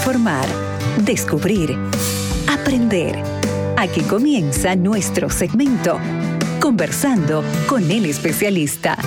informar, descubrir, aprender. Aquí comienza nuestro segmento, Conversando con el especialista.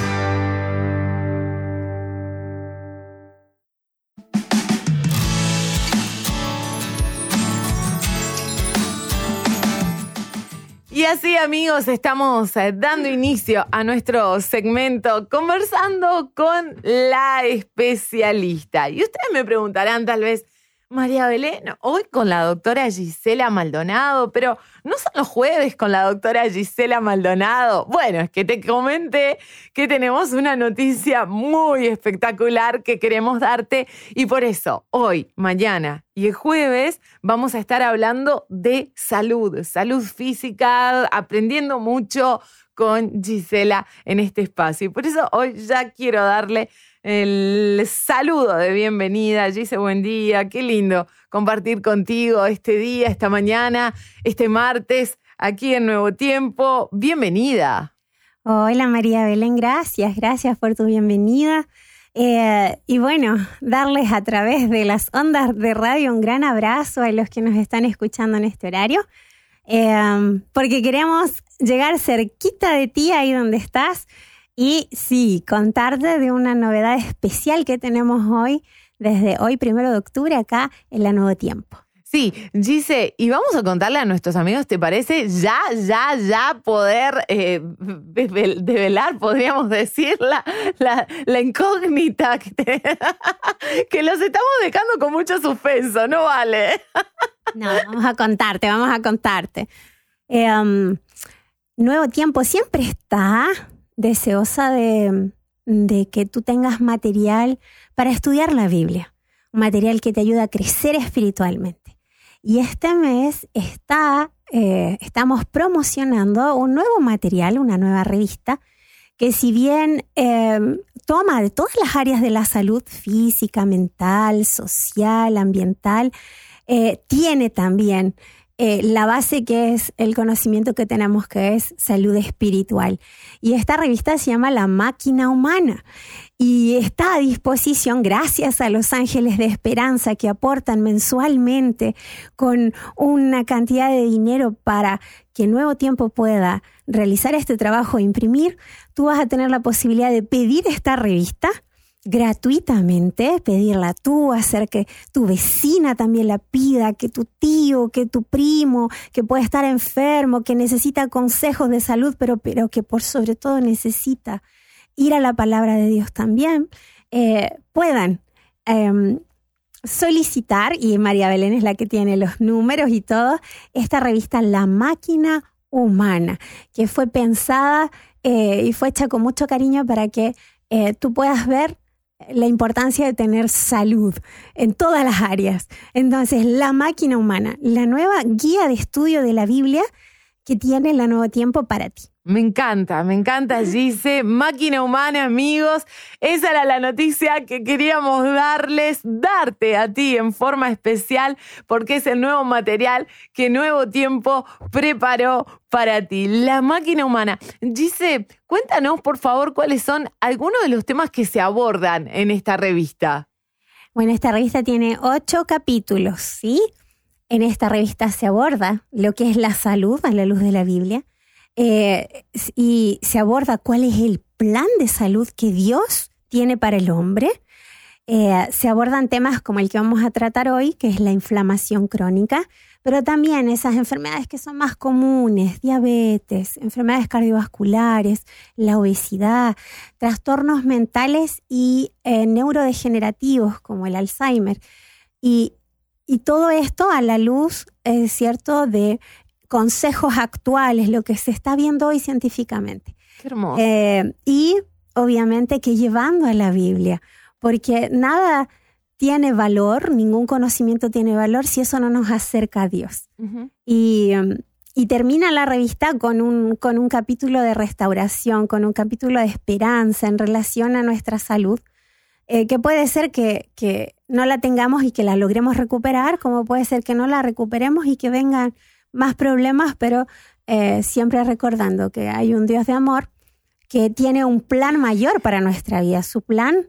Y así, amigos, estamos dando inicio a nuestro segmento Conversando con la especialista. Y ustedes me preguntarán tal vez, María Belén, hoy con la doctora Gisela Maldonado, pero ¿no son los jueves con la doctora Gisela Maldonado? Bueno, es que te comenté que tenemos una noticia muy espectacular que queremos darte y por eso hoy, mañana y el jueves vamos a estar hablando de salud física, aprendiendo mucho con Gisela en este espacio. Y por eso hoy ya quiero darle el saludo de bienvenida. Gise, buen día. Qué lindo compartir contigo este día, esta mañana, este martes, aquí en Nuevo Tiempo. Bienvenida. Hola María Belén, gracias por tu bienvenida. Y bueno, darles a través de las ondas de radio un gran abrazo a los que nos están escuchando en este horario, porque queremos llegar cerquita de ti ahí donde estás. Y sí, contarte de una novedad especial que tenemos hoy, desde hoy, 1 de octubre, acá en la Nuevo Tiempo. Sí, Gise, y vamos a contarle a nuestros amigos, ¿te parece? Ya poder develar, podríamos decir, la incógnita que los estamos dejando con mucho suspenso, ¿no vale? No, vamos a contarte. Nuevo Tiempo siempre está deseosa de que tú tengas material para estudiar la Biblia, un material que te ayuda a crecer espiritualmente. Y este mes estamos promocionando un nuevo material, una nueva revista, que si bien toma de todas las áreas de la salud física, mental, social, ambiental, tiene también la base que es el conocimiento que tenemos, que es salud espiritual. Y esta revista se llama La Máquina Humana y está a disposición gracias a los Ángeles de Esperanza que aportan mensualmente con una cantidad de dinero para que Nuevo Tiempo pueda realizar este trabajo e imprimir. Tú vas a tener la posibilidad de pedir esta revista gratuitamente, pedirla tú, hacer que tu vecina también la pida, que tu tío, que tu primo, que puede estar enfermo, que necesita consejos de salud, pero que por sobre todo necesita ir a la palabra de Dios también, puedan solicitar, y María Belén es la que tiene los números y todo, esta revista La Máquina Humana, que fue pensada y fue hecha con mucho cariño para que tú puedas ver la importancia de tener salud en todas las áreas. Entonces, La Máquina Humana, la nueva guía de estudio de la Biblia que tiene la Nuevo Tiempo para ti. Me encanta, Gise. Máquina Humana, amigos. Esa era la noticia que queríamos darte a ti en forma especial, porque es el nuevo material que Nuevo Tiempo preparó para ti. La Máquina Humana. Gise, cuéntanos, por favor, cuáles son algunos de los temas que se abordan en esta revista. Bueno, esta revista tiene 8 capítulos, ¿sí? En esta revista se aborda lo que es la salud a la luz de la Biblia. Y se aborda cuál es el plan de salud que Dios tiene para el hombre. Se abordan temas como el que vamos a tratar hoy, que es la inflamación crónica, pero también esas enfermedades que son más comunes, diabetes, enfermedades cardiovasculares, la obesidad, trastornos mentales y neurodegenerativos como el Alzheimer. Y todo esto a la luz, ¿cierto?, de consejos actuales, lo que se está viendo hoy científicamente. Qué hermoso. Y obviamente que llevando a la Biblia, porque nada tiene valor, ningún conocimiento tiene valor si eso no nos acerca a Dios. Uh-huh. Y termina la revista con un capítulo de restauración, con un capítulo de esperanza en relación a nuestra salud, que puede ser que no la tengamos y que la logremos recuperar, como puede ser que no la recuperemos y que vengan más problemas, pero siempre recordando que hay un Dios de amor que tiene un plan mayor para nuestra vida. Su plan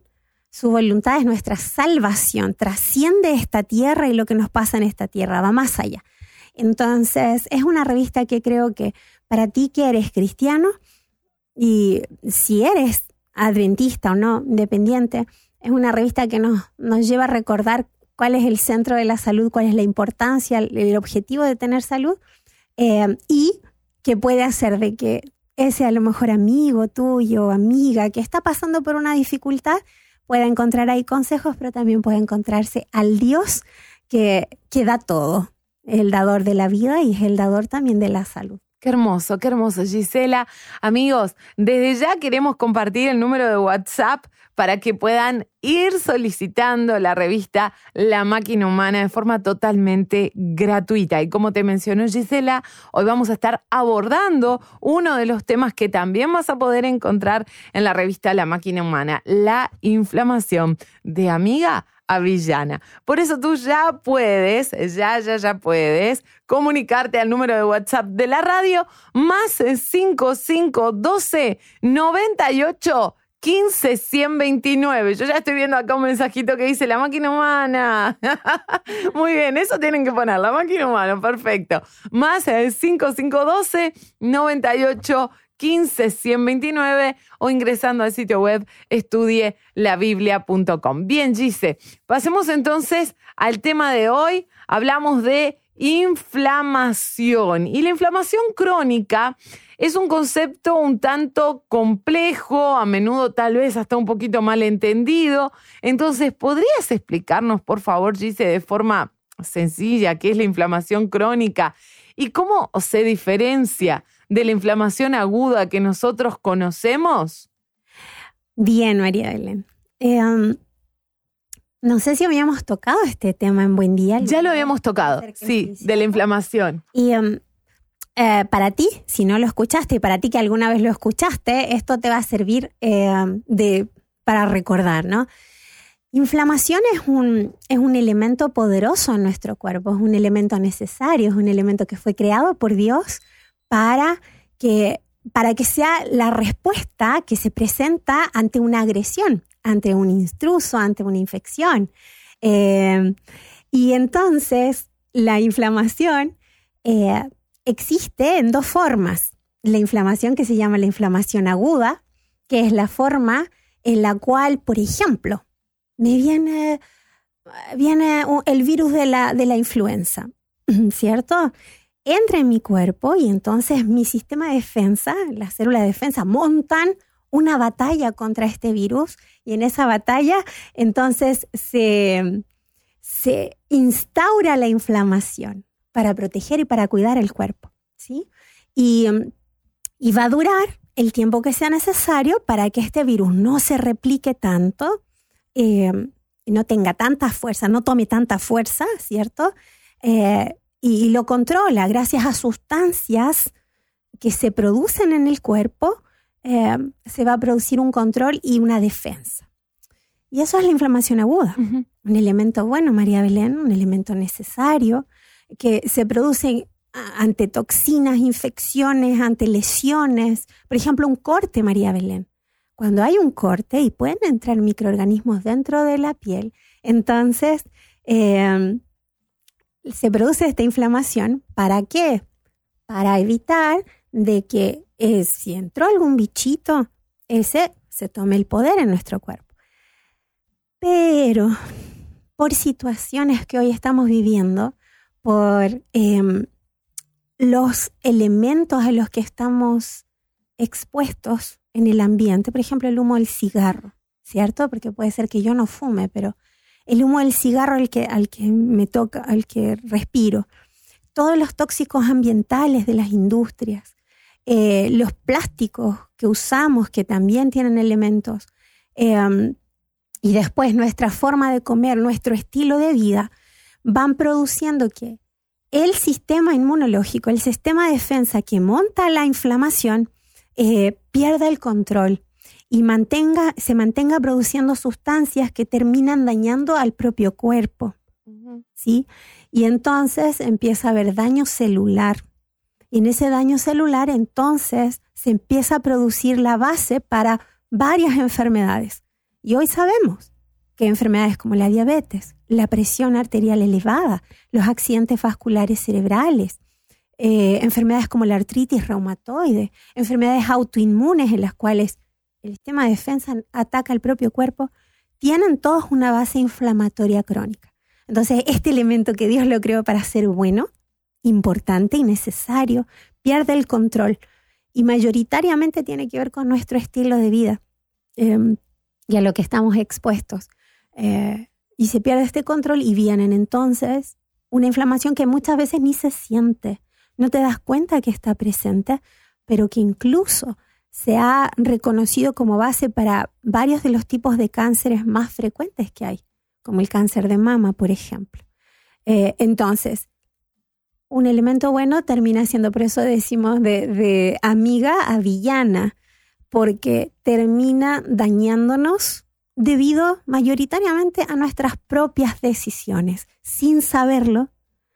Su voluntad es nuestra salvación, trasciende esta tierra y lo que nos pasa en esta tierra, va más allá. Entonces, es una revista que creo que para ti que eres cristiano, y si eres adventista o no, independiente, es una revista que nos lleva a recordar cuál es el centro de la salud, cuál es la importancia, el objetivo de tener salud, y que puede hacer de que ese a lo mejor amigo tuyo, amiga, que está pasando por una dificultad, pueda encontrar ahí consejos, pero también puede encontrarse al Dios que da todo, el dador de la vida y es el dador también de la salud. Qué hermoso, Gisela. Amigos, desde ya queremos compartir el número de WhatsApp para que puedan ir solicitando la revista La Máquina Humana de forma totalmente gratuita. Y como te mencionó Gisela, hoy vamos a estar abordando uno de los temas que también vas a poder encontrar en la revista La Máquina Humana, la inflamación de amiga a villana. Por eso tú ya puedes comunicarte al número de WhatsApp de la radio más 5512 98 15 129. Yo ya estoy viendo acá un mensajito que dice La Máquina Humana. Muy bien, eso tienen que poner, La Máquina Humana, perfecto. Más 5512 98 15 129 o ingresando al sitio web estudielabiblia.com. Bien, Gise, pasemos entonces al tema de hoy. Hablamos de inflamación. Y la inflamación crónica es un concepto un tanto complejo, a menudo tal vez hasta un poquito mal entendido. Entonces, ¿podrías explicarnos, por favor, Gise, de forma sencilla qué es la inflamación crónica y cómo se diferencia de la inflamación aguda que nosotros conocemos? Bien, María Belén. No sé si habíamos tocado este tema en Buen Día. Ya lo habíamos tocado, sí, de la inflamación. Y para ti, si no lo escuchaste, y para ti que alguna vez lo escuchaste, esto te va a servir para recordar, ¿no? Inflamación es un elemento poderoso en nuestro cuerpo, es un elemento necesario, es un elemento que fue creado por Dios para que sea la respuesta que se presenta ante una agresión, ante un intruso, ante una infección. Y entonces la inflamación existe en dos formas. La inflamación que se llama la inflamación aguda, que es la forma en la cual, por ejemplo, me viene el virus de la influenza, ¿cierto? Entra en mi cuerpo y entonces mi sistema de defensa, las células de defensa, montan una batalla contra este virus y en esa batalla entonces se instaura la inflamación para proteger y para cuidar el cuerpo, ¿sí? Y va a durar el tiempo que sea necesario para que este virus no se replique tanto, no tenga tanta fuerza, no tome tanta fuerza, ¿cierto? Y lo controla gracias a sustancias que se producen en el cuerpo, se va a producir un control y una defensa. Y eso es la inflamación aguda. Uh-huh. Un elemento bueno, María Belén, un elemento necesario que se produce ante toxinas, infecciones, ante lesiones. Por ejemplo, un corte, María Belén. Cuando hay un corte y pueden entrar microorganismos dentro de la piel, entonces se produce esta inflamación. ¿Para qué? Para evitar de que si entró algún bichito, ese se tome el poder en nuestro cuerpo. Pero por situaciones que hoy estamos viviendo, por los elementos a los que estamos expuestos en el ambiente, por ejemplo, el humo del cigarro, ¿cierto? Porque puede ser que yo no fume, pero el humo del cigarro al que me toca, al que respiro, todos los tóxicos ambientales de las industrias, los plásticos que usamos que también tienen elementos, y después nuestra forma de comer, nuestro estilo de vida, van produciendo que el sistema inmunológico, el sistema de defensa que monta la inflamación, pierda el control y se mantenga produciendo sustancias que terminan dañando al propio cuerpo, ¿sí? Y entonces empieza a haber daño celular. Y en ese daño celular entonces se empieza a producir la base para varias enfermedades. Y hoy sabemos que enfermedades como la diabetes, la presión arterial elevada, los accidentes vasculares cerebrales, enfermedades como la artritis reumatoide, enfermedades autoinmunes en las cuales el sistema de defensa ataca al propio cuerpo, tienen todos una base inflamatoria crónica. Entonces, este elemento que Dios lo creó para ser bueno, importante y necesario, pierde el control y mayoritariamente tiene que ver con nuestro estilo de vida y a lo que estamos expuestos. Y se pierde este control y vienen entonces una inflamación que muchas veces ni se siente. No te das cuenta que está presente, pero que incluso se ha reconocido como base para varios de los tipos de cánceres más frecuentes que hay, como el cáncer de mama, por ejemplo. Entonces, un elemento bueno termina siendo, por eso decimos de amiga a villana, porque termina dañándonos debido mayoritariamente a nuestras propias decisiones. Sin saberlo,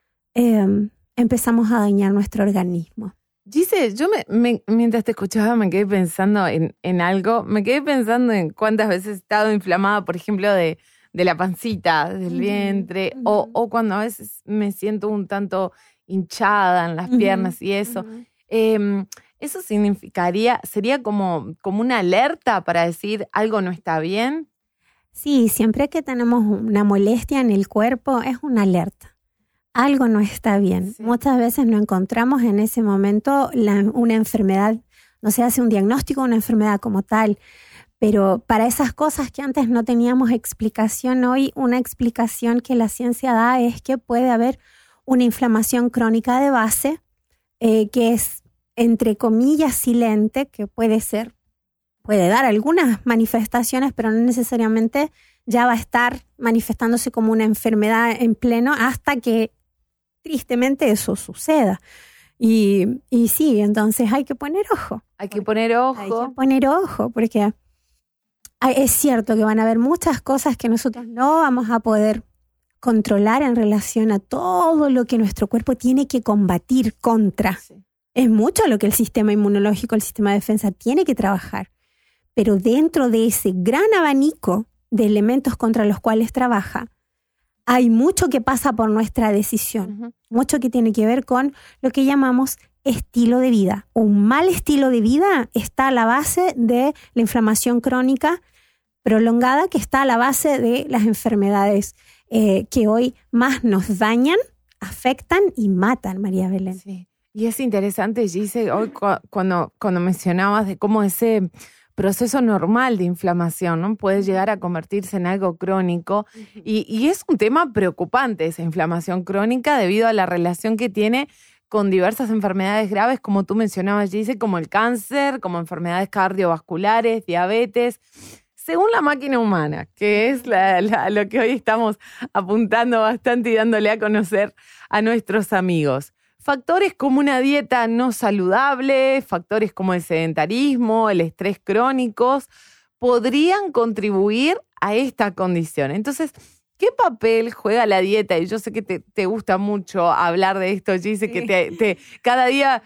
empezamos a dañar nuestro organismo. Gise, yo mientras te escuchaba me quedé pensando en algo. Me quedé pensando en cuántas veces he estado inflamada, por ejemplo, de la pancita, del vientre, o cuando a veces me siento un tanto hinchada en las piernas y eso. ¿Eso sería como una alerta para decir algo no está bien? Sí, siempre que tenemos una molestia en el cuerpo es una alerta. Algo no está bien. Sí. Muchas veces no encontramos en ese momento una enfermedad, no se hace un diagnóstico de una enfermedad como tal, pero para esas cosas que antes no teníamos explicación, hoy una explicación que la ciencia da es que puede haber una inflamación crónica de base que es, entre comillas, silente, que puede dar algunas manifestaciones, pero no necesariamente ya va a estar manifestándose como una enfermedad en pleno hasta que tristemente eso suceda. Y sí, entonces hay que poner ojo. Hay que poner ojo, porque es cierto que van a haber muchas cosas que nosotros no vamos a poder controlar en relación a todo lo que nuestro cuerpo tiene que combatir contra. Sí. Es mucho lo que el sistema inmunológico, el sistema de defensa tiene que trabajar. Pero dentro de ese gran abanico de elementos contra los cuales trabaja, hay mucho que pasa por nuestra decisión, mucho que tiene que ver con lo que llamamos estilo de vida. Un mal estilo de vida está a la base de la inflamación crónica prolongada, que está a la base de las enfermedades que hoy más nos dañan, afectan y matan, María Belén. Sí. Y es interesante, Gise, hoy cuando mencionabas de cómo ese proceso normal de inflamación, ¿no?, puede llegar a convertirse en algo crónico. Y es un tema preocupante esa inflamación crónica debido a la relación que tiene con diversas enfermedades graves, como tú mencionabas, Gise, como el cáncer, como enfermedades cardiovasculares, diabetes, según la máquina humana, que es lo que hoy estamos apuntando bastante y dándole a conocer a nuestros amigos. Factores como una dieta no saludable, factores como el sedentarismo, el estrés crónicos, podrían contribuir a esta condición. Entonces, ¿qué papel juega la dieta? Y yo sé que te gusta mucho hablar de esto, Gise, sí, que cada día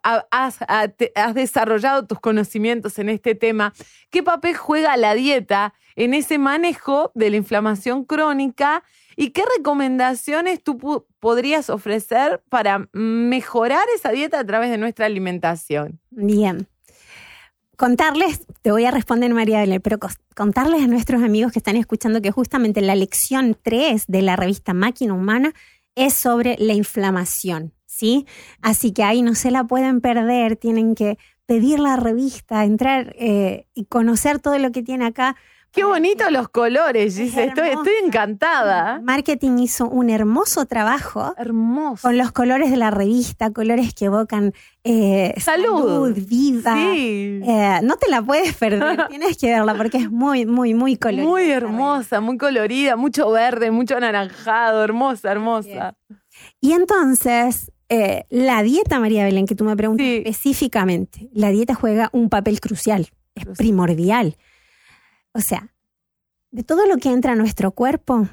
has desarrollado tus conocimientos en este tema. ¿Qué papel juega la dieta en ese manejo de la inflamación crónica? ¿Y qué recomendaciones tú podrías ofrecer para mejorar esa dieta a través de nuestra alimentación? Bien. Contarles, te voy a responder, María Belén, pero contarles a nuestros amigos que están escuchando que justamente la lección 3 de la revista Máquina Humana es sobre la inflamación, ¿sí? Así que ahí no se la pueden perder, tienen que pedir la revista, entrar y conocer todo lo que tiene acá. Qué bonitos los colores, Gise. Estoy encantada. Marketing hizo un hermoso trabajo. Hermoso. Con los colores de la revista, colores que evocan salud, vida. Sí. No te la puedes perder, tienes que verla porque es muy, muy, muy colorida. Muy hermosa, muy colorida, mucho verde, mucho anaranjado, hermosa. Bien. Y entonces, la dieta, María Belén, que tú me preguntas específicamente, la dieta juega un papel crucial, es primordial. O sea, de todo lo que entra a nuestro cuerpo,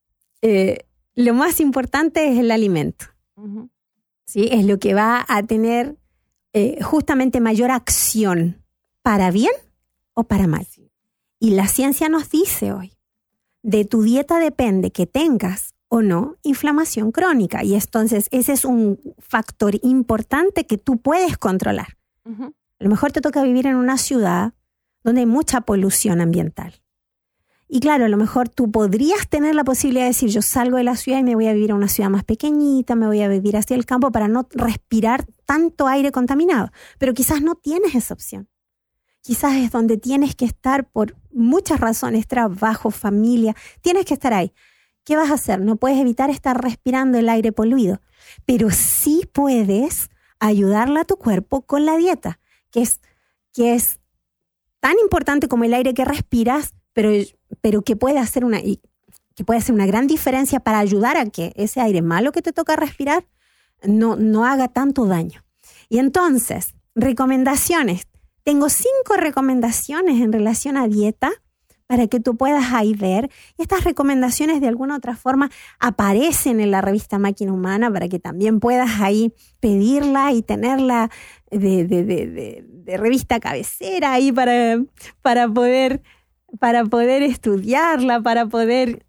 lo más importante es el alimento. ¿Sí? Es lo que va a tener justamente mayor acción, para bien o para mal. Y la ciencia nos dice hoy, de tu dieta depende que tengas o no inflamación crónica. Y entonces ese es un factor importante que tú puedes controlar. Uh-huh. A lo mejor te toca vivir en una ciudad donde hay mucha polución ambiental. Y claro, a lo mejor tú podrías tener la posibilidad de decir, yo salgo de la ciudad y me voy a vivir a una ciudad más pequeñita, me voy a vivir hacia el campo para no respirar tanto aire contaminado. Pero quizás no tienes esa opción. Quizás es donde tienes que estar por muchas razones, trabajo, familia, tienes que estar ahí. ¿Qué vas a hacer? No puedes evitar estar respirando el aire poluido, pero sí puedes ayudarle a tu cuerpo con la dieta, que es tan importante como el aire que respiras, pero que puede hacer una gran diferencia para ayudar a que ese aire malo que te toca respirar no haga tanto daño. Y entonces, recomendaciones. Tengo 5 recomendaciones en relación a dieta para que tú puedas ahí ver. Y estas recomendaciones de alguna u otra forma aparecen en la revista Máquina Humana para que también puedas ahí pedirla y tenerla de revista cabecera ahí para poder estudiarla, para poder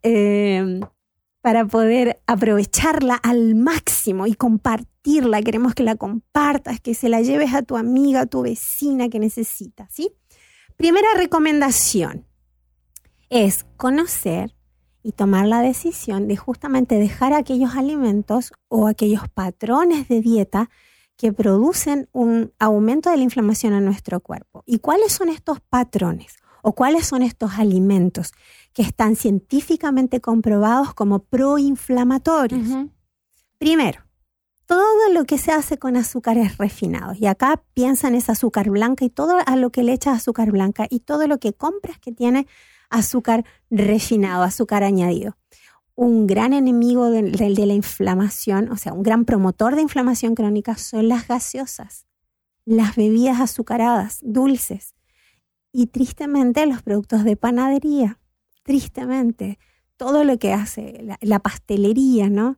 aprovecharla al máximo y compartirla. Queremos que la compartas, que se la lleves a tu amiga, a tu vecina que necesita, ¿sí? Primera recomendación es conocer y tomar la decisión de justamente dejar aquellos alimentos o aquellos patrones de dieta que producen un aumento de la inflamación en nuestro cuerpo. ¿Y cuáles son estos patrones o cuáles son estos alimentos que están científicamente comprobados como proinflamatorios? Uh-huh. Primero, todo lo que se hace con azúcares refinados. Y acá piensa en esa azúcar blanca y todo a lo que le echas azúcar blanca y todo lo que compras que tiene azúcar refinado, azúcar añadido. Un gran enemigo de la inflamación, o sea, un gran promotor de inflamación crónica son las gaseosas, las bebidas azucaradas, dulces y tristemente los productos de panadería. Tristemente, todo lo que hace la pastelería, ¿no?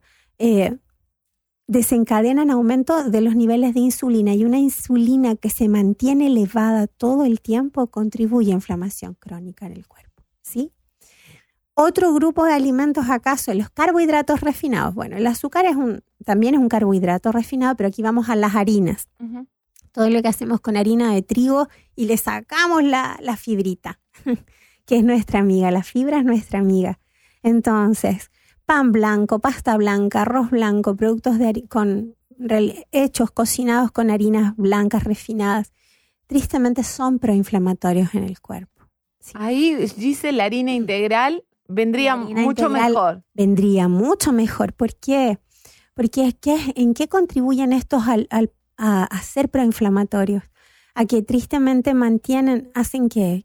Desencadenan aumento de los niveles de insulina y una insulina que se mantiene elevada todo el tiempo contribuye a inflamación crónica en el cuerpo. ¿Sí? Otro grupo de alimentos acá son los carbohidratos refinados. Bueno, el azúcar también es un carbohidrato refinado, pero aquí vamos a las harinas. Uh-huh. Todo lo que hacemos con harina de trigo y le sacamos la fibrita, que es nuestra amiga. La fibra es nuestra amiga. Entonces, pan blanco, pasta blanca, arroz blanco, productos hechos, cocinados con harinas blancas refinadas, tristemente son proinflamatorios en el cuerpo. Sí. Ahí dice la harina integral vendría mucho mejor. Vendría mucho mejor. ¿Por qué? Porque ¿en qué contribuyen estos a ser proinflamatorios? A que tristemente hacen que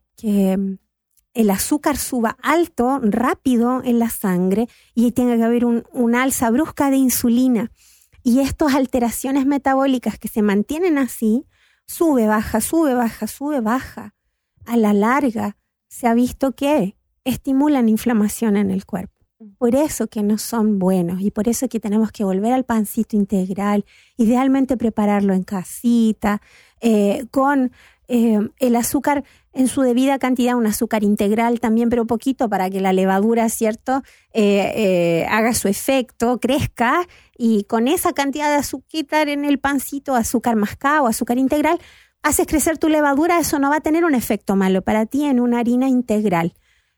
el azúcar suba alto, rápido en la sangre y tenga que haber un alza brusca de insulina. Y estas alteraciones metabólicas que se mantienen así, sube, baja, sube, baja, sube, baja. A la larga se ha visto que estimulan inflamación en el cuerpo. Por eso que no son buenos y por eso que tenemos que volver al pancito integral, idealmente prepararlo en casita, con el azúcar en su debida cantidad, un azúcar integral también, pero poquito para que la levadura, ¿cierto?, haga su efecto, crezca, y con esa cantidad de azúcar en el pancito, azúcar mascado, azúcar integral, haces crecer tu levadura. Eso no va a tener un efecto malo para ti en una harina integral.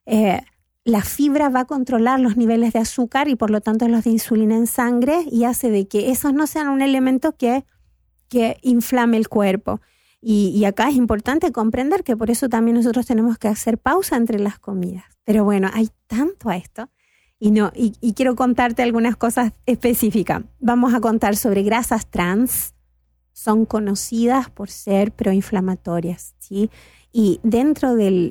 La fibra va a controlar los niveles de azúcar y por lo tanto los de insulina en sangre y hace de que esos no sean un elemento que inflame el cuerpo. Y acá es importante comprender que por eso también nosotros tenemos que hacer pausa entre las comidas. Pero bueno, hay tanto a esto y quiero contarte algunas cosas específicas. Vamos a contar sobre grasas trans. Son conocidas por ser proinflamatorias, ¿sí? Y dentro de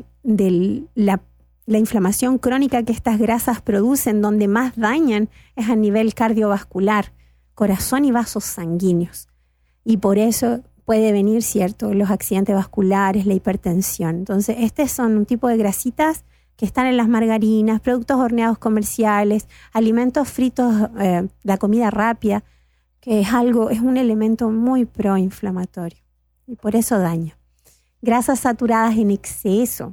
la inflamación crónica que estas grasas producen, donde más dañan es a nivel cardiovascular, corazón y vasos sanguíneos. Y por eso puede venir, ¿cierto?, los accidentes vasculares, la hipertensión. Entonces, estos son un tipo de grasitas que están en las margarinas, productos horneados comerciales, alimentos fritos, la comida rápida, que es un elemento muy proinflamatorio y por eso daña. Grasas saturadas en exceso,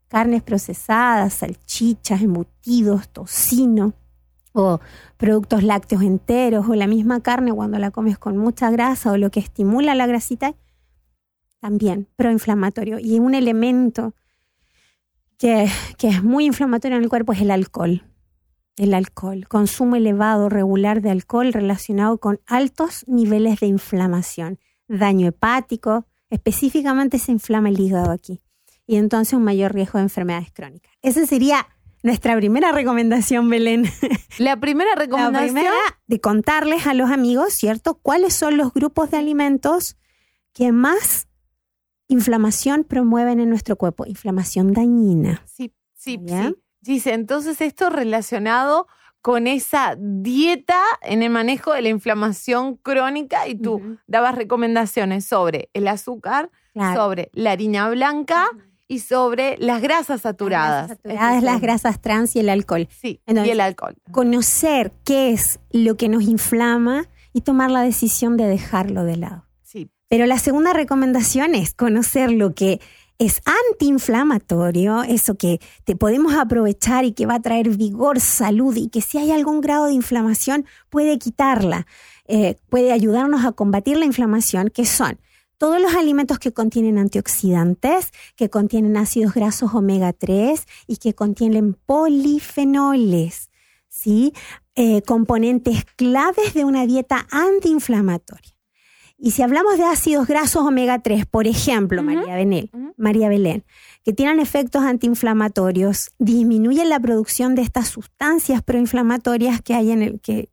carnes procesadas, salchichas, embutidos, tocino, o productos lácteos enteros, o la misma carne cuando la comes con mucha grasa, o lo que estimula la grasita, también proinflamatorio. Y un elemento que es muy inflamatorio en el cuerpo es el alcohol. El alcohol, consumo elevado, regular de alcohol relacionado con altos niveles de inflamación, daño hepático, específicamente se inflama el hígado aquí, y entonces un mayor riesgo de enfermedades crónicas. Esa sería nuestra primera recomendación, Belén. La primera recomendación. La primera, de contarles a los amigos, ¿cierto?, cuáles son los grupos de alimentos que más inflamación promueven en nuestro cuerpo, inflamación dañina. Sí. Dice, entonces esto relacionado con esa dieta en el manejo de la inflamación crónica, y tú dabas recomendaciones sobre el azúcar, sobre la harina blanca y sobre las grasas saturadas. Las grasas trans y el alcohol. Sí, entonces, y el alcohol. Conocer qué es lo que nos inflama y tomar la decisión de dejarlo de lado. Sí. Pero la segunda recomendación es conocer lo que es antiinflamatorio, eso que te podemos aprovechar y que va a traer vigor, salud, y que si hay algún grado de inflamación puede quitarla, puede ayudarnos a combatir la inflamación, que son todos los alimentos que contienen antioxidantes, que contienen ácidos grasos omega 3 y que contienen polifenoles, ¿sí? Componentes claves de una dieta antiinflamatoria. Y si hablamos de ácidos grasos omega 3, por ejemplo, María Belén, que tienen efectos antiinflamatorios, disminuyen la producción de estas sustancias proinflamatorias que hay en el que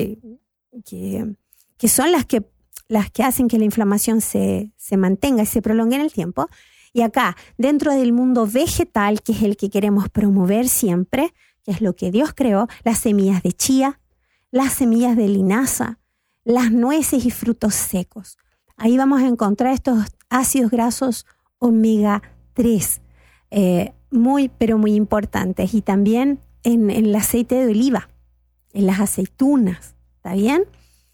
son las que hacen que la inflamación se mantenga y se prolongue en el tiempo. Y acá, dentro del mundo vegetal, que es el que queremos promover siempre, que es lo que Dios creó, las semillas de chía, las semillas de linaza, las nueces y frutos secos. Ahí vamos a encontrar estos ácidos grasos omega 3, muy, pero muy importantes. Y también en el aceite de oliva, en las aceitunas, ¿está bien?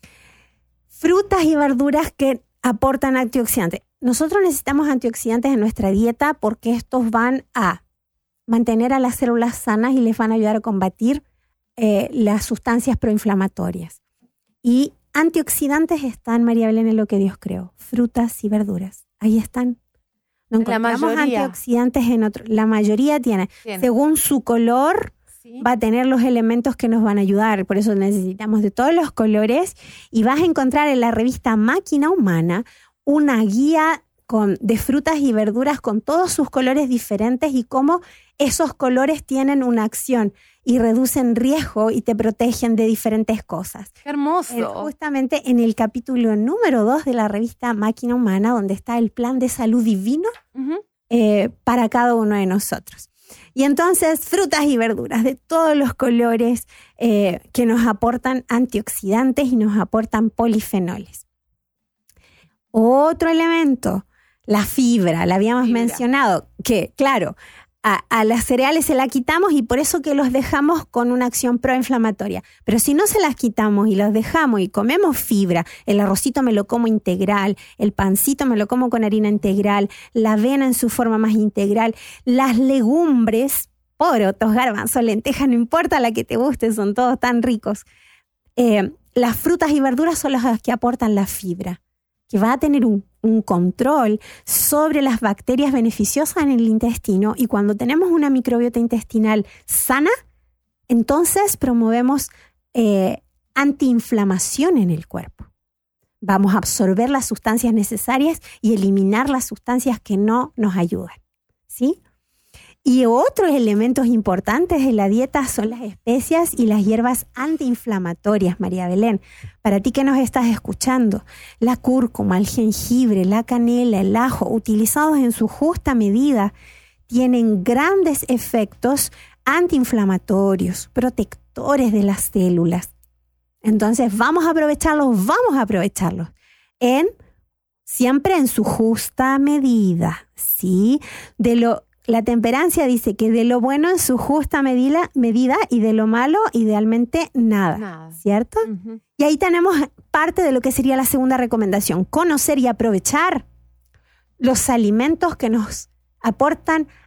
Frutas y verduras que aportan antioxidantes. Nosotros necesitamos antioxidantes en nuestra dieta porque estos van a mantener a las células sanas y les van a ayudar a combatir las sustancias proinflamatorias. Y antioxidantes están, María Belén, en lo que Dios creó, frutas y verduras. Ahí están. No encontramos antioxidantes en otro. La mayoría tiene. Según su color, va a tener los elementos que nos van a ayudar. Por eso necesitamos de todos los colores. Y vas a encontrar en la revista Máquina Humana una guía de frutas y verduras con todos sus colores diferentes y cómo esos colores tienen una acción y reducen riesgo y te protegen de diferentes cosas. ¡Qué hermoso! Justamente en el capítulo número 2 de la revista Máquina Humana, donde está el plan de salud divino para cada uno de nosotros. Y entonces, frutas y verduras de todos los colores que nos aportan antioxidantes y nos aportan polifenoles. Otro elemento, la fibra, la habíamos mencionado, que claro, a las cereales se la quitamos y por eso que los dejamos con una acción proinflamatoria. Pero si no se las quitamos y los dejamos y comemos fibra, el arrocito me lo como integral, el pancito me lo como con harina integral, la avena en su forma más integral, las legumbres, porotos, garbanzos, lentejas, no importa la que te guste, son todos tan ricos. Las frutas y verduras son las que aportan la fibra, que va a tener un control sobre las bacterias beneficiosas en el intestino, y cuando tenemos una microbiota intestinal sana, entonces promovemos antiinflamación en el cuerpo. Vamos a absorber las sustancias necesarias y eliminar las sustancias que no nos ayudan, ¿sí? Y otros elementos importantes de la dieta son las especias y las hierbas antiinflamatorias, María Belén. Para ti que nos estás escuchando, la cúrcuma, el jengibre, la canela, el ajo, utilizados en su justa medida, tienen grandes efectos antiinflamatorios, protectores de las células. Entonces, vamos a aprovecharlos siempre en su justa medida, ¿sí? La temperancia dice que de lo bueno en su justa medida y de lo malo, idealmente, nada. ¿Cierto? Uh-huh. Y ahí tenemos parte de lo que sería la segunda recomendación: conocer y aprovechar los alimentos que nos aportan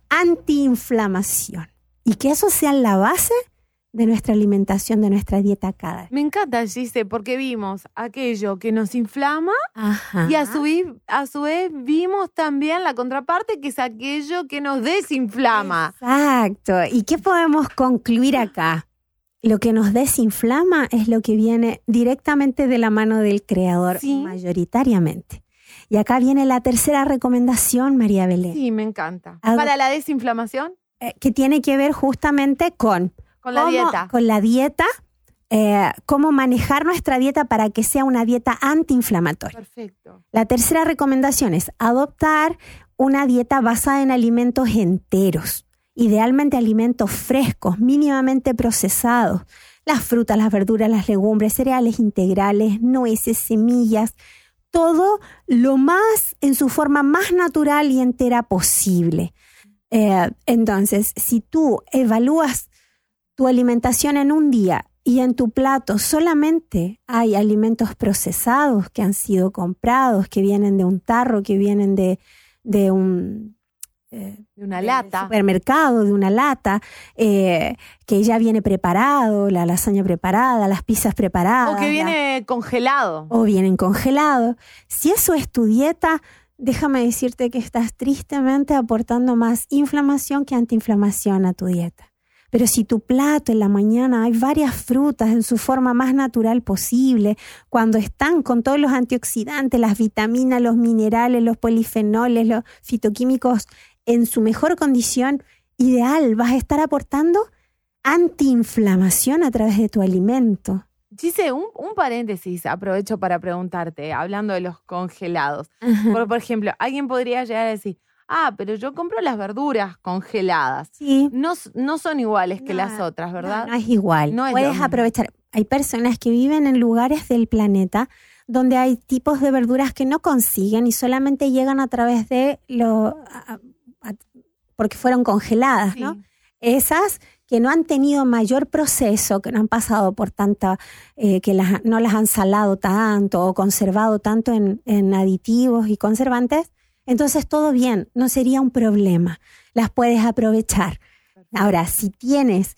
antiinflamación. Y que eso sea la base de nuestra alimentación, de nuestra dieta cada vez. Me encanta, Gise, porque vimos aquello que nos inflama. Ajá. Y a su vez vimos también la contraparte, que es aquello que nos desinflama. Exacto. ¿Y qué podemos concluir acá? Lo que nos desinflama es lo que viene directamente de la mano del Creador, sí, mayoritariamente. Y acá viene la tercera recomendación, María Belén. Sí, me encanta. ¿Para la desinflamación? Que tiene que ver justamente con la dieta. Con la dieta, cómo manejar nuestra dieta para que sea una dieta antiinflamatoria. Perfecto. La tercera recomendación es adoptar una dieta basada en alimentos enteros, idealmente alimentos frescos, mínimamente procesados, las frutas, las verduras, las legumbres, cereales integrales, nueces, semillas, todo lo más en su forma más natural y entera posible. Entonces, si tú evalúas tu alimentación en un día y en tu plato solamente hay alimentos procesados que han sido comprados, que vienen de un tarro, que vienen de una lata, supermercado, de una lata, que ya viene preparado, la lasaña preparada, las pizzas preparadas. O que viene congelado. O vienen congelados. Si eso es tu dieta, déjame decirte que estás tristemente aportando más inflamación que antiinflamación a tu dieta. Pero si tu plato en la mañana hay varias frutas en su forma más natural posible, cuando están con todos los antioxidantes, las vitaminas, los minerales, los polifenoles, los fitoquímicos en su mejor condición ideal, vas a estar aportando antiinflamación a través de tu alimento. Gise, un paréntesis, aprovecho para preguntarte, hablando de los congelados. Por ejemplo, alguien podría llegar a decir, pero yo compro las verduras congeladas. Sí. No son iguales que las otras, ¿verdad? No es igual. No es Puedes aprovechar. Hay personas que viven en lugares del planeta donde hay tipos de verduras que no consiguen y solamente llegan a través de porque fueron congeladas, sí, ¿no? Esas que no han tenido mayor proceso, que no han pasado por tanta, que no las han salado tanto o conservado tanto en aditivos y conservantes, entonces todo bien, no sería un problema. Las puedes aprovechar. Ahora, si tienes,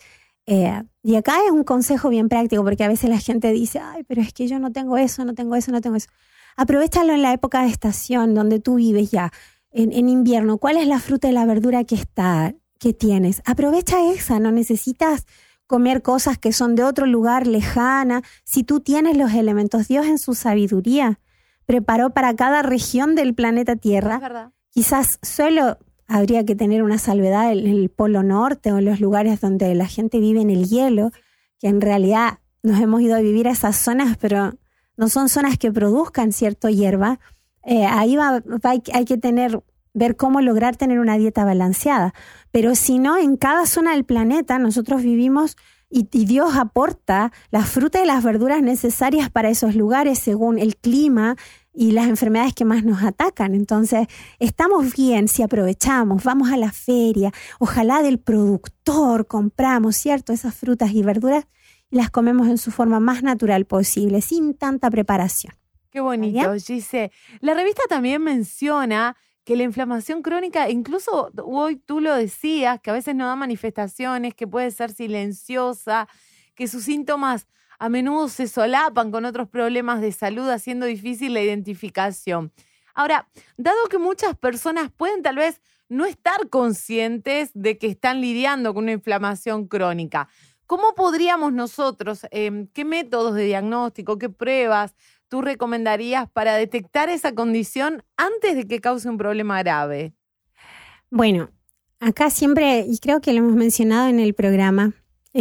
y acá es un consejo bien práctico, porque a veces la gente dice, pero es que yo no tengo eso. Aprovéchalo en la época de estación donde tú vives ya, en invierno. ¿Cuál es la fruta y la verdura que tienes? Aprovecha esa, no necesitas comer cosas que son de otro lugar lejana. Si tú tienes los elementos, Dios en su sabiduría preparó para cada región del planeta Tierra. Es verdad. Quizás solo habría que tener una salvedad en el Polo Norte o en los lugares donde la gente vive en el hielo, que en realidad nos hemos ido a vivir a esas zonas, pero no son zonas que produzcan cierta hierba. Ahí hay que ver cómo lograr tener una dieta balanceada. Pero si no, en cada zona del planeta nosotros vivimos y Dios aporta las frutas y las verduras necesarias para esos lugares según el clima y las enfermedades que más nos atacan. Entonces, estamos bien si aprovechamos, vamos a la feria, ojalá del productor compramos, ¿cierto? Esas frutas y verduras y las comemos en su forma más natural posible, sin tanta preparación. Qué bonito, Gise. La revista también menciona que la inflamación crónica, incluso hoy tú lo decías, que a veces no da manifestaciones, que puede ser silenciosa, que sus síntomas a menudo se solapan con otros problemas de salud, haciendo difícil la identificación. Ahora, dado que muchas personas pueden tal vez no estar conscientes de que están lidiando con una inflamación crónica, ¿cómo podríamos nosotros, qué métodos de diagnóstico, qué pruebas tú recomendarías para detectar esa condición antes de que cause un problema grave? Bueno, acá siempre, y creo que lo hemos mencionado en el programa,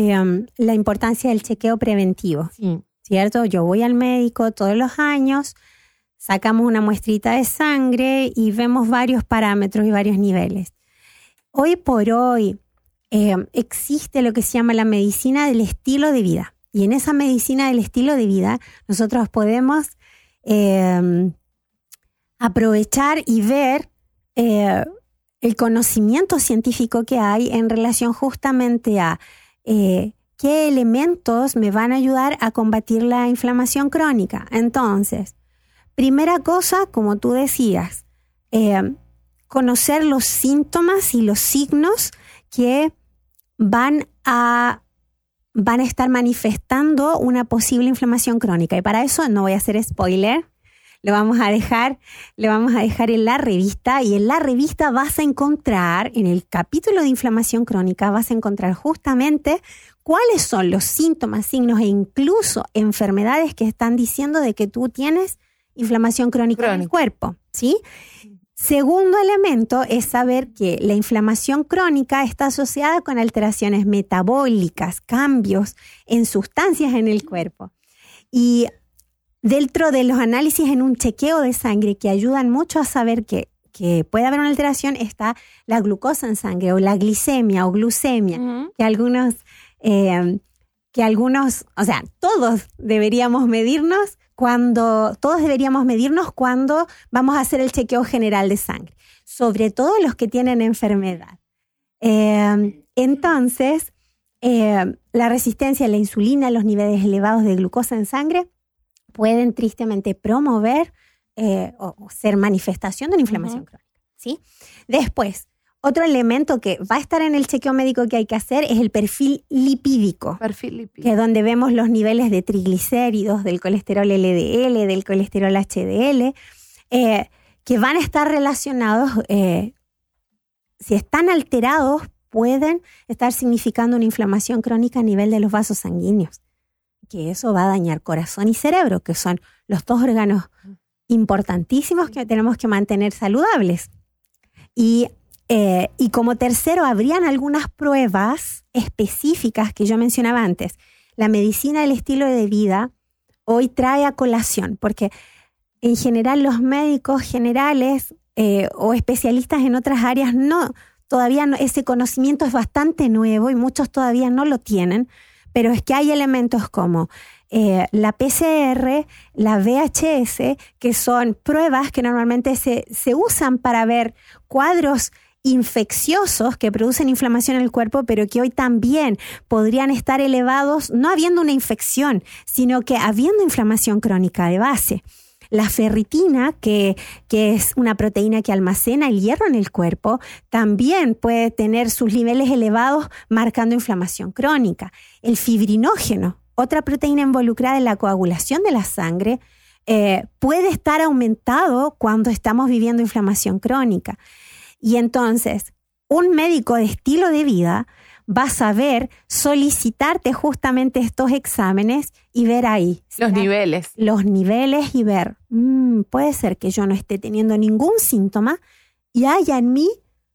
la importancia del chequeo preventivo. Sí. ¿Cierto? Yo voy al médico todos los años, sacamos una muestrita de sangre y vemos varios parámetros y varios niveles. Hoy por hoy existe lo que se llama la medicina del estilo de vida. Y en esa medicina del estilo de vida nosotros podemos aprovechar y ver el conocimiento científico que hay en relación justamente a qué elementos me van a ayudar a combatir la inflamación crónica. Entonces, primera cosa, como tú decías, conocer los síntomas y los signos que van a estar manifestando una posible inflamación crónica. Y para eso no voy a hacer spoiler, lo vamos a dejar en la revista. Y en la revista vas a encontrar, en el capítulo de inflamación crónica, vas a encontrar justamente cuáles son los síntomas, signos e incluso enfermedades que están diciendo de que tú tienes inflamación crónica en el cuerpo, ¿sí? Segundo elemento es saber que la inflamación crónica está asociada con alteraciones metabólicas, cambios en sustancias en el cuerpo. Y dentro de los análisis en un chequeo de sangre que ayudan mucho a saber que puede haber una alteración está la glucosa en sangre o la glicemia o glucemia, que algunos, o sea, todos deberíamos medirnos cuando vamos a hacer el chequeo general de sangre, sobre todo los que tienen enfermedad. Entonces, la resistencia a la insulina, los niveles elevados de glucosa en sangre pueden tristemente promover o ser manifestación de una inflamación crónica, ¿sí? Después, otro elemento que va a estar en el chequeo médico que hay que hacer es el perfil lipídico. Que es donde vemos los niveles de triglicéridos, del colesterol LDL, del colesterol HDL, que van a estar relacionados, si están alterados, pueden estar significando una inflamación crónica a nivel de los vasos sanguíneos, que eso va a dañar corazón y cerebro, que son los dos órganos importantísimos que tenemos que mantener saludables. Y como tercero, habrían algunas pruebas específicas que yo mencionaba antes. La medicina del estilo de vida hoy trae a colación, porque en general los médicos generales o especialistas en otras áreas todavía no, ese conocimiento es bastante nuevo y muchos todavía no lo tienen, pero es que hay elementos como la PCR, la VHS, que son pruebas que normalmente se usan para ver cuadros infecciosos que producen inflamación en el cuerpo, pero que hoy también podrían estar elevados, no habiendo una infección, sino que habiendo inflamación crónica de base. La ferritina, que es una proteína que almacena el hierro en el cuerpo, también puede tener sus niveles elevados marcando inflamación crónica. El fibrinógeno, otra proteína involucrada en la coagulación de la sangre, puede estar aumentado cuando estamos viviendo inflamación crónica. Y entonces, un médico de estilo de vida va a saber solicitarte justamente estos exámenes y ver ahí. Los niveles y ver, puede ser que yo no esté teniendo ningún síntoma y haya en mí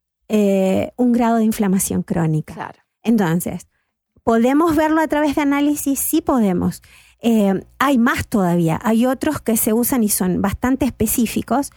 un grado de inflamación crónica. Claro. Entonces, ¿podemos verlo a través de análisis? Sí podemos. Hay más todavía. Hay otros que se usan y son bastante específicos,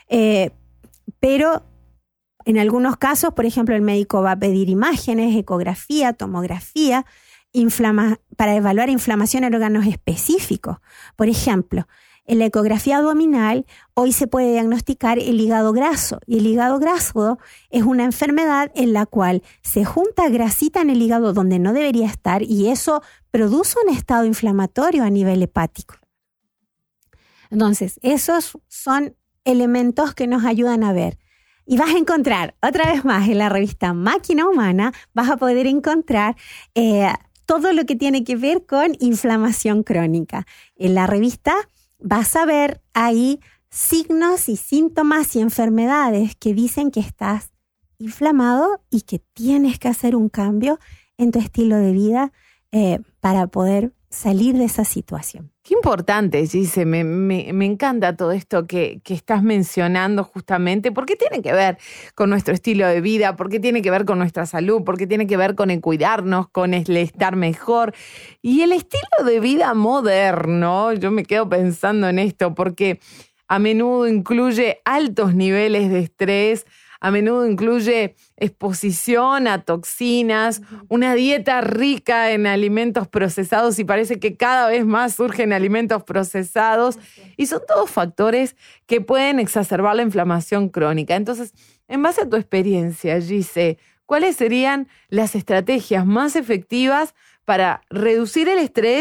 pero en algunos casos, por ejemplo, el médico va a pedir imágenes, ecografía, tomografía, para evaluar inflamación en órganos específicos. Por ejemplo, en la ecografía abdominal hoy se puede diagnosticar el hígado graso. Y el hígado graso es una enfermedad en la cual se junta grasita en el hígado donde no debería estar y eso produce un estado inflamatorio a nivel hepático. Entonces, esos son elementos que nos ayudan a ver. Y vas a encontrar, otra vez más, en la revista Máquina Humana, vas a poder encontrar todo lo que tiene que ver con inflamación crónica. En la revista vas a ver ahí signos y síntomas y enfermedades que dicen que estás inflamado y que tienes que hacer un cambio en tu estilo de vida para poder salir de esa situación. Qué importante, Gise, me encanta todo esto que estás mencionando justamente, porque tiene que ver con nuestro estilo de vida, porque tiene que ver con nuestra salud, porque tiene que ver con el cuidarnos, con el estar mejor. Y el estilo de vida moderno, yo me quedo pensando en esto, porque a menudo incluye altos niveles de estrés, a menudo incluye exposición a toxinas, una dieta rica en alimentos procesados y parece que cada vez más surgen alimentos procesados y son todos factores que pueden exacerbar la inflamación crónica. Entonces, en base a tu experiencia, Gise, ¿cuáles serían las estrategias más efectivas para reducir el estrés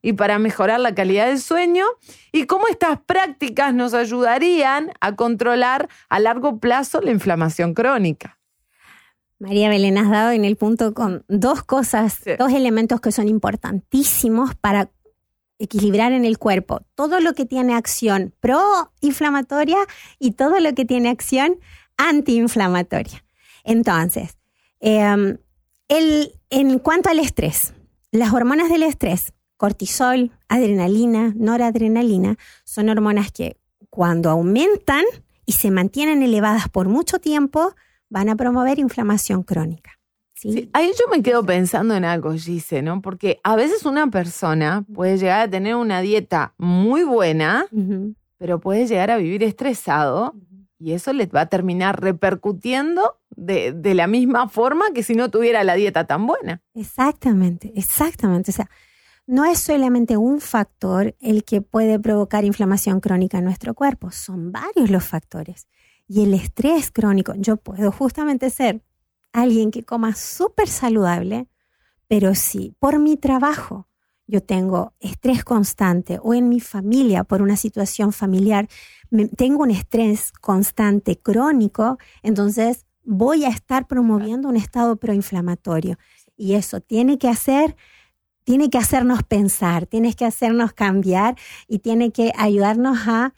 y para mejorar la calidad del sueño, y cómo estas prácticas nos ayudarían a controlar a largo plazo la inflamación crónica. María Belén, has dado en el punto con dos cosas, Sí. dos elementos que son importantísimos para equilibrar en el cuerpo. Todo lo que tiene acción proinflamatoria y todo lo que tiene acción antiinflamatoria. Entonces, en cuanto al estrés, las hormonas del estrés, cortisol, adrenalina, noradrenalina, son hormonas que cuando aumentan y se mantienen elevadas por mucho tiempo, van a promover inflamación crónica. ¿Sí? Sí, ahí yo me quedo pensando en algo, Gise, ¿no? Porque a veces una persona puede llegar a tener una dieta muy buena, Uh-huh. pero puede llegar a vivir estresado y eso le va a terminar repercutiendo de la misma forma que si no tuviera la dieta tan buena. Exactamente. O sea, no es solamente un factor el que puede provocar inflamación crónica en nuestro cuerpo, son varios los factores. Y el estrés crónico, yo puedo justamente ser alguien que coma súper saludable, pero si por mi trabajo yo tengo estrés constante o en mi familia por una situación familiar tengo un estrés constante crónico, entonces voy a estar promoviendo un estado proinflamatorio. Y eso tiene que hacernos pensar, tiene que hacernos cambiar y tiene que ayudarnos a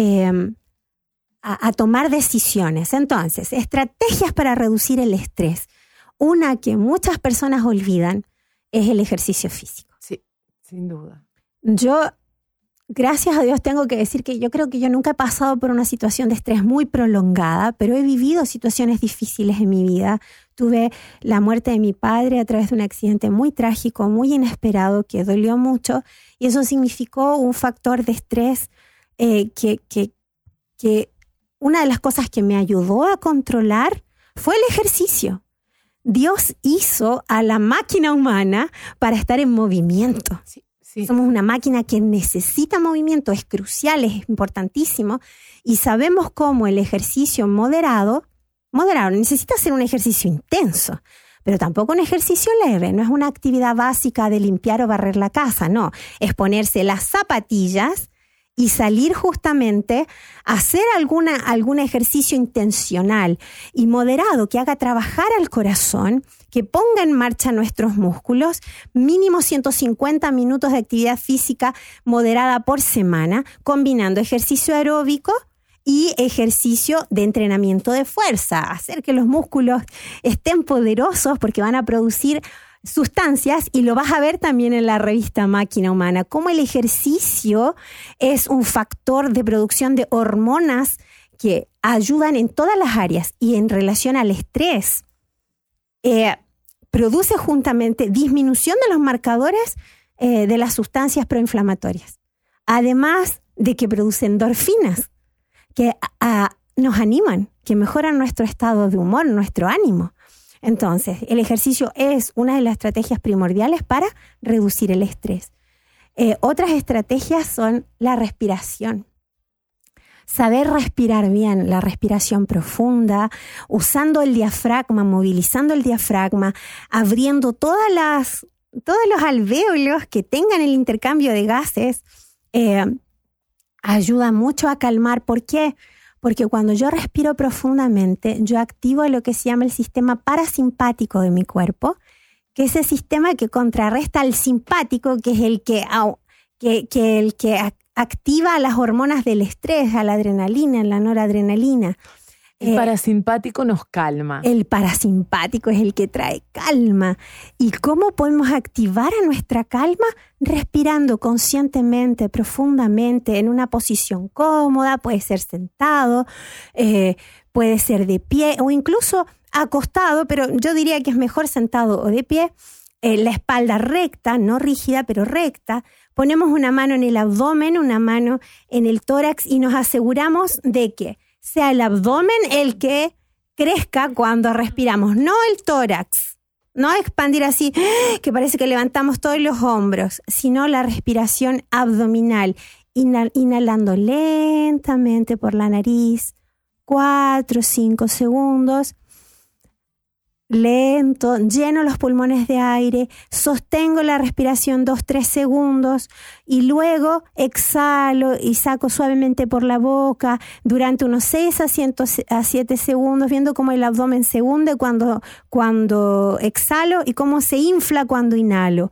tomar decisiones. Entonces, estrategias para reducir el estrés. Una que muchas personas olvidan es el ejercicio físico. Sí, sin duda. Yo, gracias a Dios, tengo que decir que yo creo que yo nunca he pasado por una situación de estrés muy prolongada, pero he vivido situaciones difíciles en mi vida. Tuve la muerte de mi padre a través de un accidente muy trágico, muy inesperado, que dolió mucho, y eso significó un factor de estrés que una de las cosas que me ayudó a controlar fue el ejercicio. Dios hizo a la máquina humana para estar en movimiento. Sí, sí. Somos una máquina que necesita movimiento, es crucial, es importantísimo. Y sabemos cómo el ejercicio moderado, necesita ser un ejercicio intenso, pero tampoco un ejercicio leve. No es una actividad básica de limpiar o barrer la casa, no. Es ponerse las zapatillas y salir justamente a hacer algún ejercicio intencional y moderado que haga trabajar al corazón, que ponga en marcha nuestros músculos, mínimo 150 minutos de actividad física moderada por semana, combinando ejercicio aeróbico y ejercicio de entrenamiento de fuerza, hacer que los músculos estén poderosos porque van a producir sustancias, y lo vas a ver también en la revista Máquina Humana, cómo el ejercicio es un factor de producción de hormonas que ayudan en todas las áreas, y en relación al estrés produce juntamente disminución de los marcadores de las sustancias proinflamatorias, además de que produce endorfinas que nos animan, que mejoran nuestro estado de humor, nuestro ánimo. Entonces, el ejercicio es una de las estrategias primordiales para reducir el estrés. Otras estrategias son la respiración. Saber respirar bien, la respiración profunda, usando el diafragma, movilizando el diafragma, abriendo todos los alvéolos que tengan el intercambio de gases, ayuda mucho a calmar. ¿Por qué? Porque cuando yo respiro profundamente, yo activo lo que se llama el sistema parasimpático de mi cuerpo, que es el sistema que contrarresta al simpático, que es el que activa las hormonas del estrés, a la adrenalina, la noradrenalina. El parasimpático nos calma. El parasimpático es el que trae calma. ¿Y cómo podemos activar a nuestra calma? Respirando conscientemente, profundamente, en una posición cómoda, puede ser sentado, puede ser de pie o incluso acostado, pero yo diría que es mejor sentado o de pie. La espalda recta, no rígida, pero recta. Ponemos una mano en el abdomen, una mano en el tórax y nos aseguramos de que sea el abdomen el que crezca cuando respiramos, no el tórax. No expandir así, que parece que levantamos todos los hombros, sino la respiración abdominal, inhalando lentamente por la nariz, 4 o 5 segundos, lento, lleno los pulmones de aire, sostengo la respiración 2-3 segundos y luego exhalo y saco suavemente por la boca durante unos 6 a 7 segundos, viendo cómo el abdomen se hunde cuando exhalo y cómo se infla cuando inhalo.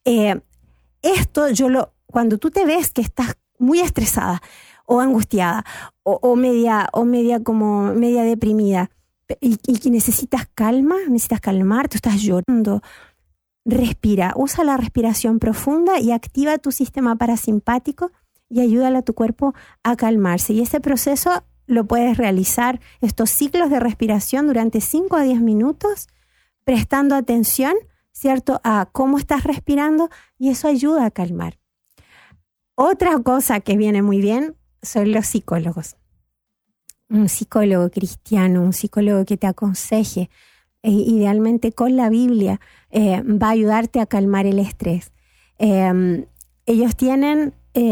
Cuando tú te ves que estás muy estresada o angustiada o media deprimida, y que necesitas calma, necesitas calmar, tú estás llorando, respira, usa la respiración profunda y activa tu sistema parasimpático y ayúdale a tu cuerpo a calmarse. Y ese proceso lo puedes realizar, estos ciclos de respiración durante 5 a 10 minutos, prestando atención, ¿cierto?, a cómo estás respirando, y eso ayuda a calmar. Otra cosa que viene muy bien son los psicólogos. Un psicólogo cristiano, un psicólogo que te aconseje, idealmente con la Biblia, va a ayudarte a calmar el estrés. Ellos tienen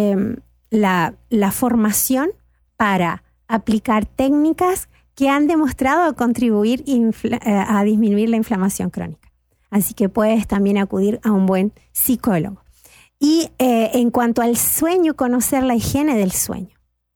la formación para aplicar técnicas que han demostrado contribuir a disminuir la inflamación crónica. Así que puedes también acudir a un buen psicólogo. Y en cuanto al sueño, conocer la higiene del sueño.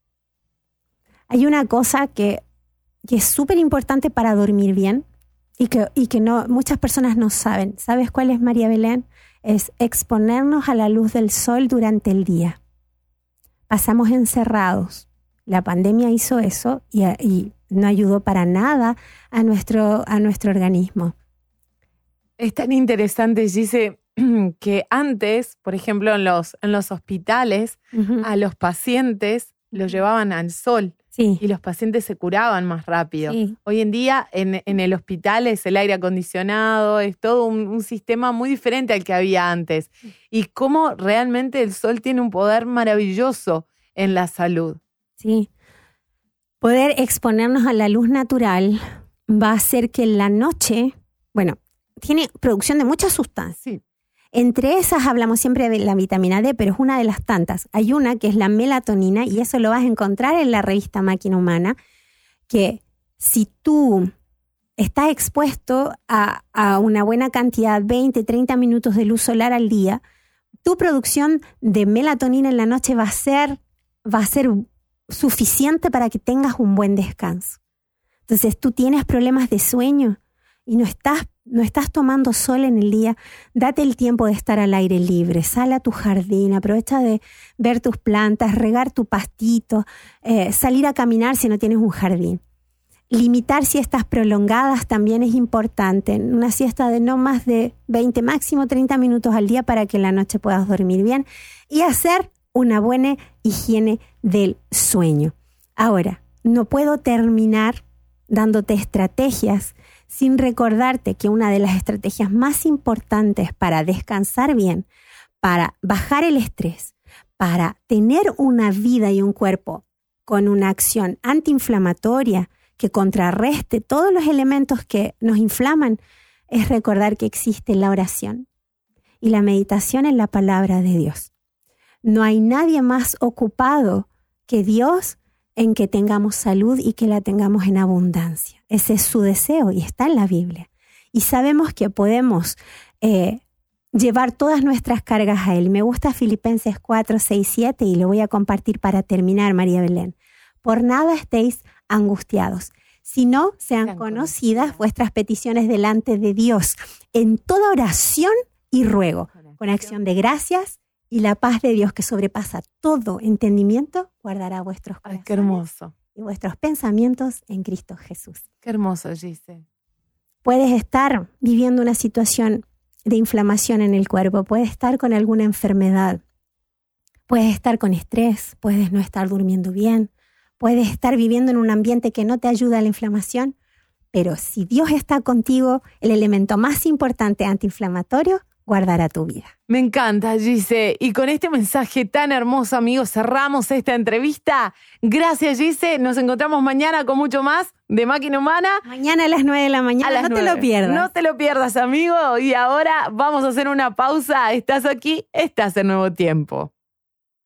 Hay una cosa que es súper importante para dormir bien y que muchas personas no saben. ¿Sabes cuál es, María Belén? Es exponernos a la luz del sol durante el día. Pasamos encerrados. La pandemia hizo eso y no ayudó para nada a nuestro organismo. Es tan interesante, Gise, que antes, por ejemplo, en los hospitales, a los pacientes los llevaban al sol. Sí. Y los pacientes se curaban más rápido. Sí. Hoy en día en el hospital es el aire acondicionado, es todo un sistema muy diferente al que había antes. Y cómo realmente el sol tiene un poder maravilloso en la salud. Sí. Poder exponernos a la luz natural va a hacer que en la noche, tiene producción de muchas sustancias. Sí. Entre esas hablamos siempre de la vitamina D, pero es una de las tantas. Hay una que es la melatonina, y eso lo vas a encontrar en la revista Máquina Humana, que si tú estás expuesto a una buena cantidad, 20, 30 minutos de luz solar al día, tu producción de melatonina en la noche va a ser suficiente para que tengas un buen descanso. Entonces, tú tienes problemas de sueño y no estás tomando sol en el día, date el tiempo de estar al aire libre, sal a tu jardín, aprovecha de ver tus plantas, regar tu pastito, salir a caminar si no tienes un jardín. Limitar siestas prolongadas también es importante, una siesta de no más de 20, máximo 30 minutos al día para que en la noche puedas dormir bien y hacer una buena higiene del sueño. Ahora, no puedo terminar dándote estrategias sin recordarte que una de las estrategias más importantes para descansar bien, para bajar el estrés, para tener una vida y un cuerpo con una acción antiinflamatoria que contrarreste todos los elementos que nos inflaman, es recordar que existe la oración y la meditación en la palabra de Dios. No hay nadie más ocupado que Dios en que tengamos salud y que la tengamos en abundancia. Ese es su deseo y está en la Biblia. Y sabemos que podemos llevar todas nuestras cargas a Él. Me gusta Filipenses 4, 6, 7 y lo voy a compartir para terminar, María Belén. Por nada estéis angustiados, sino sean conocidas vuestras peticiones delante de Dios en toda oración y ruego, con acción de gracias, y la paz de Dios que sobrepasa todo entendimiento guardará vuestros corazones. Ay, qué hermoso. Y vuestros pensamientos en Cristo Jesús. Qué hermoso, Gise. Puedes estar viviendo una situación de inflamación en el cuerpo, puedes estar con alguna enfermedad, puedes estar con estrés, puedes no estar durmiendo bien, puedes estar viviendo en un ambiente que no te ayuda a la inflamación, pero si Dios está contigo, el elemento más importante antiinflamatorio guardará tu vida. Me encanta, Gise. Y con este mensaje tan hermoso, amigos, cerramos esta entrevista. Gracias, Gise. Nos encontramos mañana con mucho más de Máquina Humana. Mañana a las 9 de la mañana. No te lo pierdas. No te lo pierdas, amigo. Y ahora vamos a hacer una pausa. Estás aquí, estás en Nuevo Tiempo.